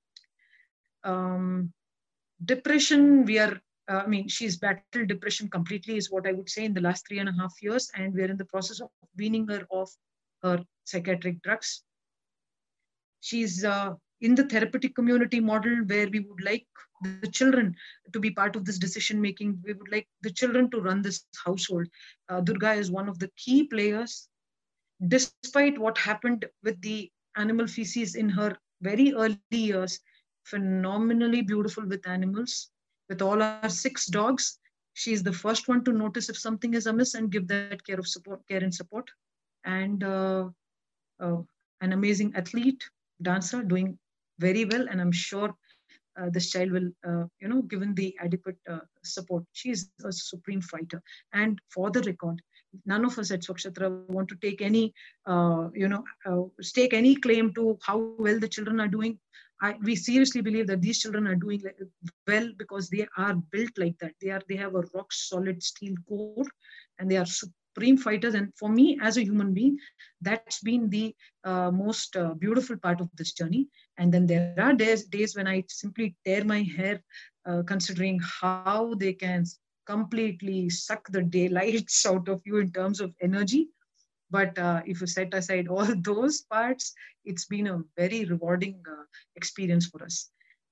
Um, depression, we are, uh, I mean, she's battled depression completely is what I would say in the last three and a half years. And we're in the process of weaning her off her psychiatric drugs. She's uh, in the therapeutic community model where we would like the children to be part of this decision making. We would like the children to run this household. Uh, Durga is one of the key players. Despite what happened with the animal feces in her very early years, phenomenally beautiful with animals. With all our six dogs, she is the first one to notice if something is amiss and give that care of support, care and support. And uh, uh, an amazing athlete, dancer, doing very well. And I'm sure uh, this child will, uh, you know, given the adequate uh, support, she is a supreme fighter. And for the record, none of us at Swakshatra want to take any, uh, you know, uh, stake any claim to how well the children are doing. I, we seriously believe that these children are doing well because they are built like that. They are, they have a rock solid steel core, and they are supreme fighters. And for me, as a human being, that's been the uh, most uh, beautiful part of this journey. And then there are days, days when I simply tear my hair, uh, considering how they can completely suck the daylights out of you in terms of energy. But uh, if you set aside all those parts, it's been a very rewarding uh, experience for us.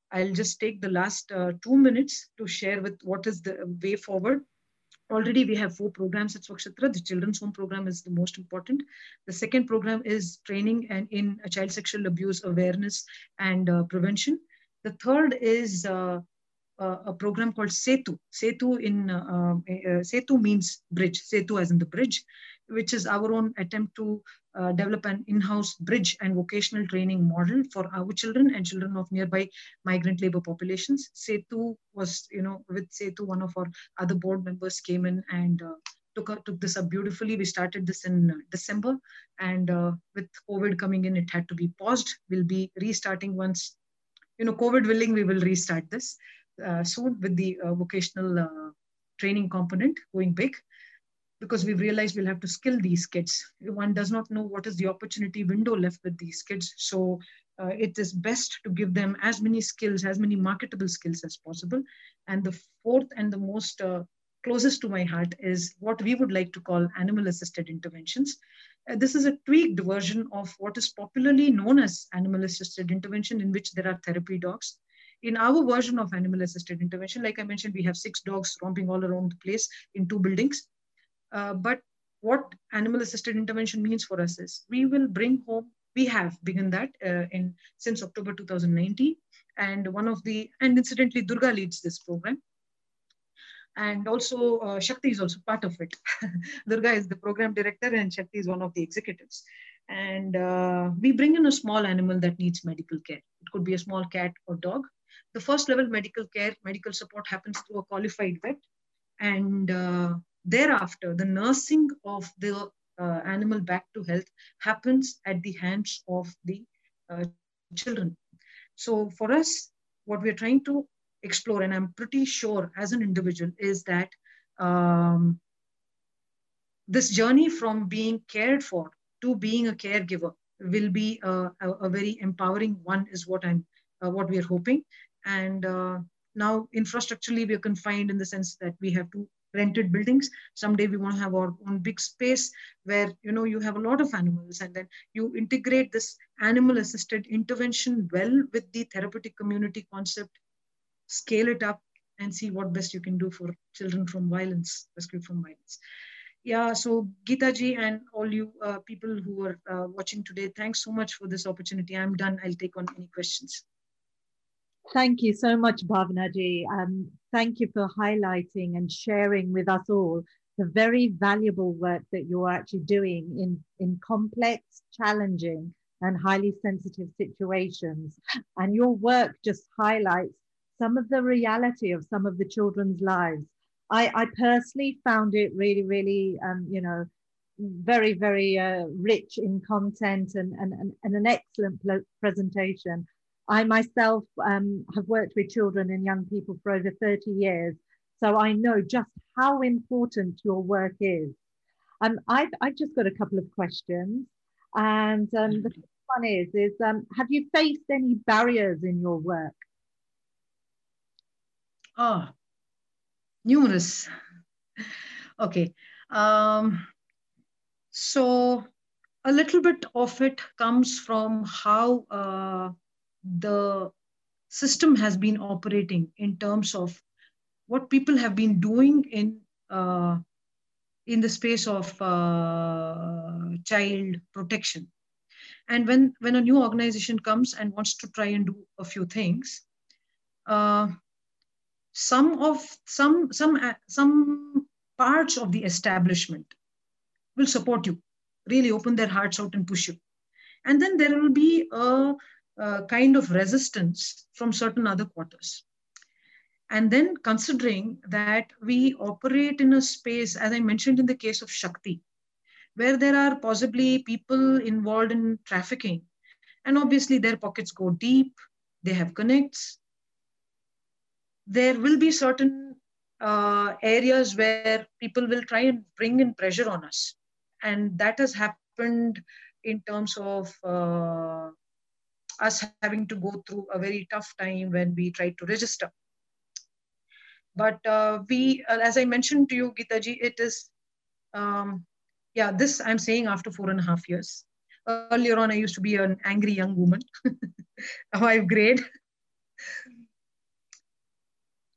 I'll just take the last uh, two minutes to share with what is the way forward. Already we have four programs at Swakshatra. The Children's Home program is the most important. The second program is training and in child sexual abuse awareness and uh, prevention. The third is uh, uh, a program called Setu. Setu in uh, uh, Setu means bridge. Setu as in the bridge, which is our own attempt to uh, develop an in-house bridge and vocational training model for our children and children of nearby migrant labor populations. Setu was, you know, with Setu, one of our other board members came in and uh, took, uh, took this up beautifully. We started this in uh, December, and uh, with COVID coming in, it had to be paused. We'll be restarting once, you know, COVID willing, we will restart this uh, soon with the uh, vocational uh, training component going big, because we've realized we'll have to skill these kids. One does not know what is the opportunity window left with these kids. So uh, it is best to give them as many skills, as many marketable skills as possible. And the fourth and the most uh, closest to my heart is what we would like to call animal-assisted interventions. Uh, this is a tweaked version of what is popularly known as animal-assisted intervention, in which there are therapy dogs. In our version of animal-assisted intervention, like I mentioned, we have six dogs romping all around the place in two buildings. Uh, but what animal-assisted intervention means for us is we will bring home, we have begun that uh, in since October two thousand nineteen. And one of the, and incidentally, Durga leads this program. And also uh, Shakti is also part of it. Durga is the program director and Shakti is one of the executives. And uh, we bring in a small animal that needs medical care. It could be a small cat or dog. The first level medical care, medical support happens through a qualified vet. And uh, thereafter, the nursing of the uh, animal back to health happens at the hands of the uh, children. So for us, what we're trying to explore, and I'm pretty sure as an individual, is that um, this journey from being cared for to being a caregiver will be a, a, a very empowering one, is what I'm, uh, what we are hoping. And uh, now infrastructurally, we are confined in the sense that we have to rented buildings. Someday we want to have our own big space where, you know, you have a lot of animals, and then you integrate this animal assisted intervention well with the therapeutic community concept, scale it up and see what best you can do for children from violence, rescued from violence. Yeah, so Geeta ji and all you uh, people who are uh, watching today, thanks so much for this opportunity. I'm done. I'll take on any questions. Thank you so much, Bhavna ji. Um, thank you for highlighting and sharing with us all the very valuable work that you're actually doing in, in complex, challenging, and highly sensitive situations. And your work just highlights some of the reality of some of the children's lives. I, I personally found it really, really, um, you know, very, very uh, rich in content and, and, and, and an excellent presentation. I myself um, have worked with children and young people for over thirty years, so I know just how important your work is. Um, I've, I've just got a couple of questions, and um, the first one is, is um, have you faced any barriers in your work? Ah, numerous. Okay. Um, so a little bit of it comes from how uh, the system has been operating in terms of what people have been doing in uh, in the space of uh, child protection. And when, when a new organization comes and wants to try and do a few things, uh, some of some some some parts of the establishment will support you, really open their hearts out and push you. And then there will be a, a kind of resistance from certain other quarters. And then considering that we operate in a space, as I mentioned in the case of Shakti, where there are possibly people involved in trafficking, and obviously their pockets go deep, they have connects, there will be certain uh, areas where people will try and bring in pressure on us. And that has happened in terms of uh, us having to go through a very tough time when we tried to register. But uh, we, uh, as I mentioned to you, Geeta ji, it is, um, yeah, this I'm saying after four and a half years. Earlier on, I used to be an angry young woman. Now I've grayed.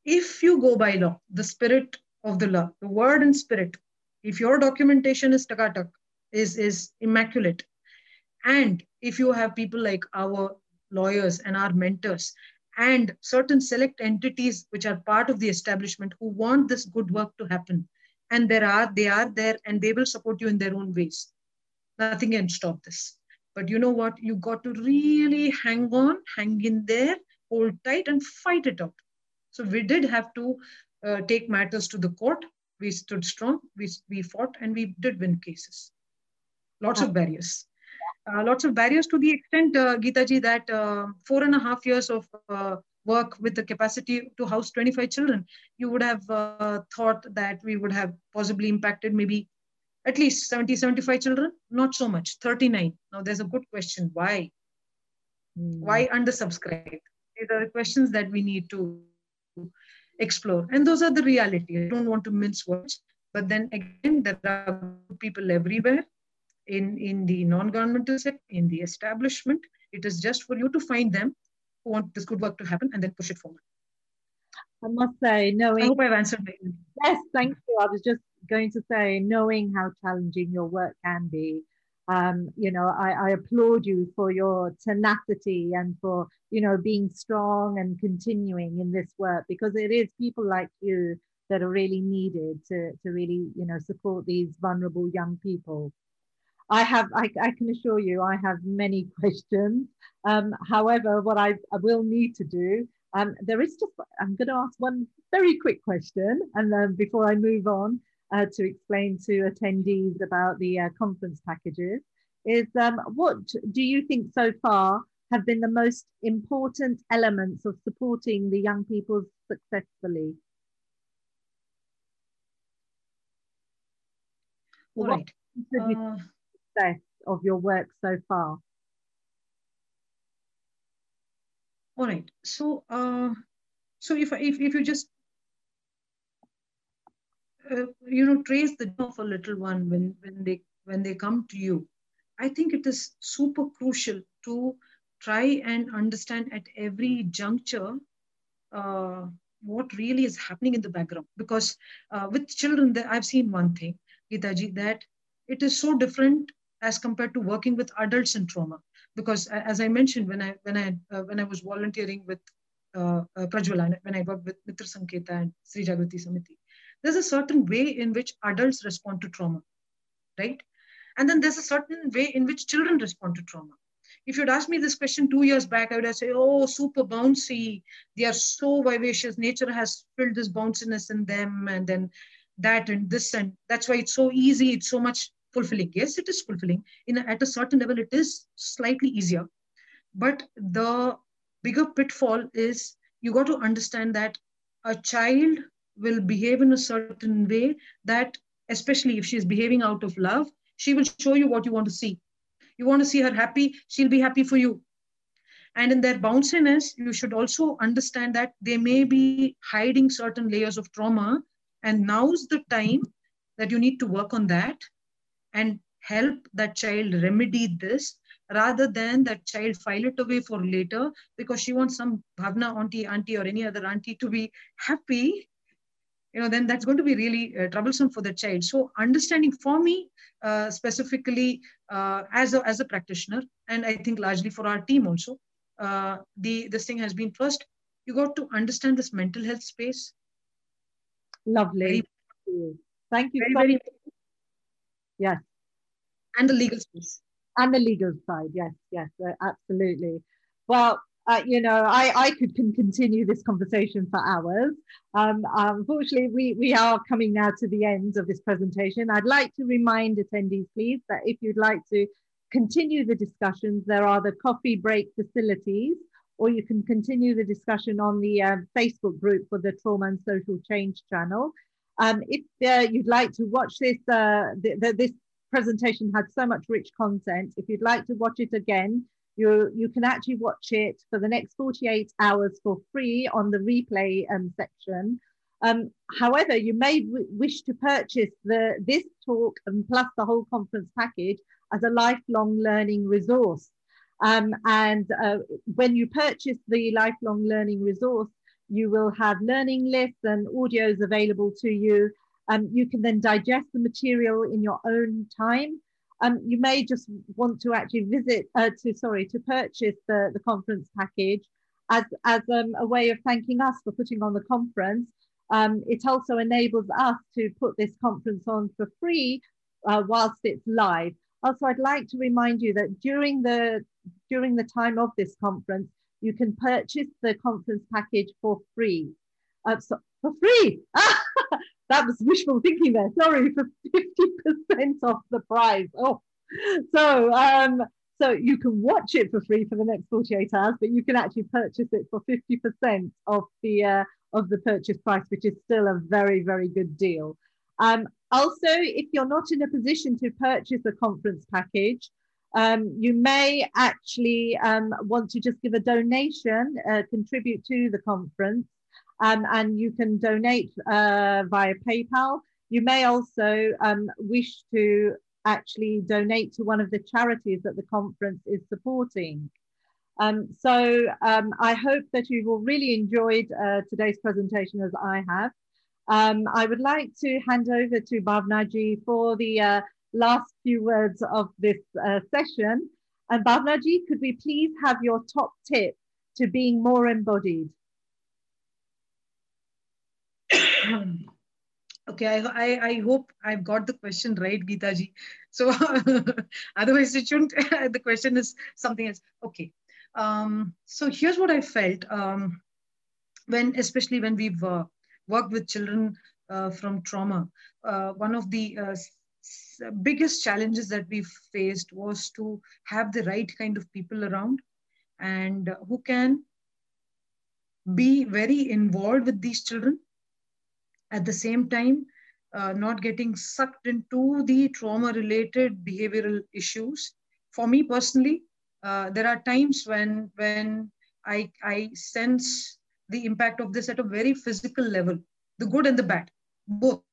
If you go by law, the spirit of the law, the word and spirit, if your documentation is takatak, is, is immaculate, and if you have people like our lawyers and our mentors and certain select entities which are part of the establishment who want this good work to happen, and there are, they are there and they will support you in their own ways, nothing can stop this. But you know what? You got to really hang on, hang in there, hold tight and fight it out. So we did have to uh, take matters to the court. We stood strong, we, we fought, and we did win cases. Lots of barriers. Uh, lots of barriers to the extent, uh, Geeta ji, that uh, four and a half years of uh, work with the capacity to house twenty-five children, you would have uh, thought that we would have possibly impacted maybe at least seventy, seventy-five children. Not so much, thirty-nine. Now there's a good question. Why? Mm. Why undersubscribe? These are the questions that we need to explore. And those are the reality. I don't want to mince words, but then again, there are people everywhere. In, in the non-governmental sector, in the establishment, it is just for you to find them who want this good work to happen and then push it forward. I must say, knowing... I hope I've answered my... Yes, thank you. I was just going to say, knowing how challenging your work can be, um, you know, I, I applaud you for your tenacity and for, you know, being strong and continuing in this work, because it is people like you that are really needed to, to really, you know, support these vulnerable young people. I have, I, I can assure you, I have many questions. Um, however, what I, I will need to do, um, there is just, I'm going to ask one very quick question, and then before I move on uh, to explain to attendees about the uh, conference packages, is um, what do you think so far have been the most important elements of supporting the young people successfully? All right. Uh... of your work so far? All right. So, uh, so if if if you just uh, you know trace the journey of a little one when when they when they come to you, I think it is super crucial to try and understand at every juncture uh, what really is happening in the background. Because uh, with children, I've seen one thing, Geeta ji, that it is so different as compared to working with adults in trauma. Because as I mentioned, when I when I uh, when I was volunteering with uh, uh, Prajwala, when I worked with Mitra Sanketa and Sri Jagrati Samiti, there's a certain way in which adults respond to trauma, right? And then there's a certain way in which children respond to trauma. If you'd asked me this question two years back, I would have said, oh, super bouncy. They are so vivacious. Nature has filled this bounciness in them, and then that and this, and that's why it's so easy. It's so much fulfilling. Yes, it is fulfilling. In a, at a certain level, it is slightly easier. But the bigger pitfall is you got to understand that a child will behave in a certain way that, especially if she's behaving out of love, she will show you what you want to see. You want to see her happy, she'll be happy for you. And in their bounciness, you should also understand that they may be hiding certain layers of trauma. And now's the time that you need to work on that and help that child remedy this, rather than that child file it away for later because she wants some Bhavna auntie, auntie or any other auntie to be happy. You know, then that's going to be really uh, troublesome for the child. So understanding for me, uh, specifically uh, as, a, as a practitioner, and I think largely for our team also, uh, the this thing has been first, you got to understand this mental health space. Lovely. Very, Thank you. Very, very. Yes. And the legal space. And the legal side, yes, yes, uh, absolutely. Well, uh, you know, I, I could can continue this conversation for hours. Um, unfortunately, we, we are coming now to the end of this presentation. I'd like to remind attendees, please, that if you'd like to continue the discussions, there are the coffee break facilities, or you can continue the discussion on the uh, Facebook group for the Trauma and Social Change channel. Um, if uh, you'd like to watch this, uh, th th this presentation had so much rich content. If you'd like to watch it again, you, you can actually watch it for the next forty-eight hours for free on the replay um, section. Um, however, you may wish to purchase the, this talk and plus the whole conference package as a lifelong learning resource. Um, and uh, when you purchase the lifelong learning resource, You will have learning lists and audios available to you. Um, you can then digest the material in your own time. Um, you may just want to actually visit, uh, to sorry, to purchase the, the conference package as, as um, a way of thanking us for putting on the conference. Um, it also enables us to put this conference on for free uh, whilst it's live. Also, I'd like to remind you that during the, during the time of this conference, you can purchase the conference package for free. Uh, so, for free! That was wishful thinking there. Sorry, for fifty percent off the price. Oh, so um, so you can watch it for free for the next forty-eight hours, but you can actually purchase it for fifty percent of the uh, of the purchase price, which is still a very, very good deal. Um, also, if you're not in a position to purchase a conference package, um, you may actually um, want to just give a donation, uh, contribute to the conference. Um, and you can donate uh, via PayPal. You may also um, wish to actually donate to one of the charities that the conference is supporting. Um, so um, I hope that you've all really enjoyed uh, today's presentation as I have. Um, I would like to hand over to Bhavna ji for the uh, last few words of this uh, session. And Bhavna ji, could we please have your top tip to being more embodied? Okay, I, I, I hope I've got the question right, Geeta ji. So otherwise it shouldn't, the question is something else. Okay, um, so here's what I felt um, when, especially when we've uh, worked with children uh, from trauma. Uh, one of the uh, biggest challenges that we faced was to have the right kind of people around and uh, who can be very involved with these children. At the same time, uh, not getting sucked into the trauma-related behavioral issues. For me personally, uh, there are times when, when I, I sense the impact of this at a very physical level, the good and the bad, both.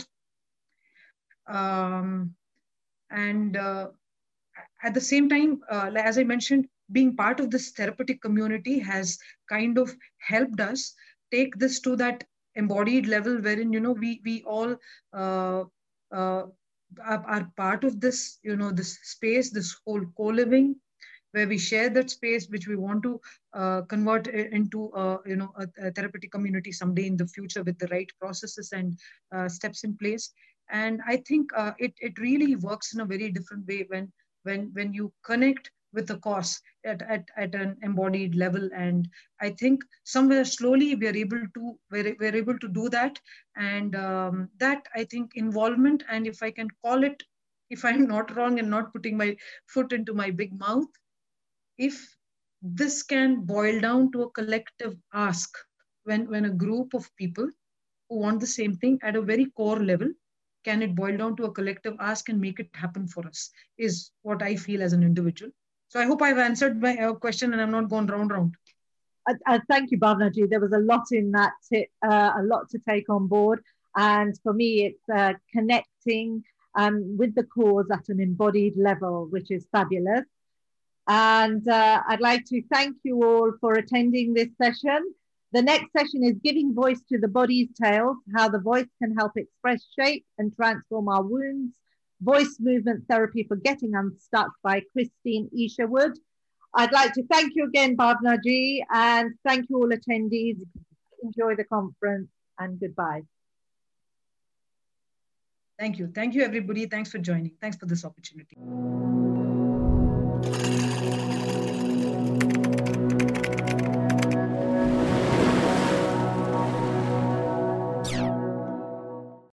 Um, and uh, at the same time, uh, as I mentioned, being part of this therapeutic community has kind of helped us take this to that embodied level wherein, you know, we, we all uh, uh, are, are part of this, you know, this space, this whole co-living, where we share that space, which we want to uh, convert into, uh, you know, a, a therapeutic community someday in the future with the right processes and uh, steps in place. And I think uh, it, it really works in a very different way when, when, when you connect with the cause at, at, at an embodied level. And I think somewhere slowly we are able to, we're, we're able to do that. And um, that, I think, involvement, and if I can call it, if I'm not wrong and not putting my foot into my big mouth, if this can boil down to a collective ask, when, when a group of people who want the same thing at a very core level, can it boil down to a collective ask and make it happen for us, is what I feel as an individual. So I hope I've answered my uh, question and I'm not going round round. Uh, uh, thank you, Bhavna ji. There was a lot in that tip, uh, a lot to take on board. And for me, it's uh, connecting um, with the cause at an embodied level, which is fabulous. And uh, I'd like to thank you all for attending this session. The next session is Giving Voice to the Body's Tales, how the voice can help express, shape, and transform our wounds. Voice Movement Therapy for Getting Unstuck by Christine Isherwood. I'd like to thank you again, Bhavna ji, and thank you all attendees. Enjoy the conference and goodbye. Thank you. Thank you, everybody. Thanks for joining. Thanks for this opportunity.